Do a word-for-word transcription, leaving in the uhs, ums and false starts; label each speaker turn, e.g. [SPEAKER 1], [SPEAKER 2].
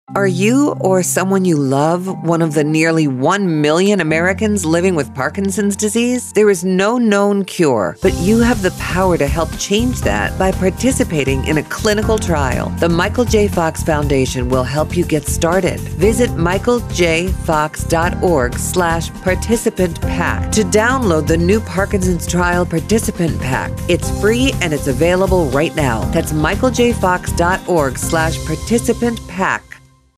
[SPEAKER 1] Are you or someone you love one of the nearly one million Americans living with Parkinson's disease? There is no known cure, but you have the power to help change that by participating in a clinical trial. The Michael J. Fox Foundation will help you get started. Visit michaeljfox.org slash participant pack to download the new Parkinson's Trial Participant Pack. It's free and it's available right now. That's michaeljfox.org slash participant pack.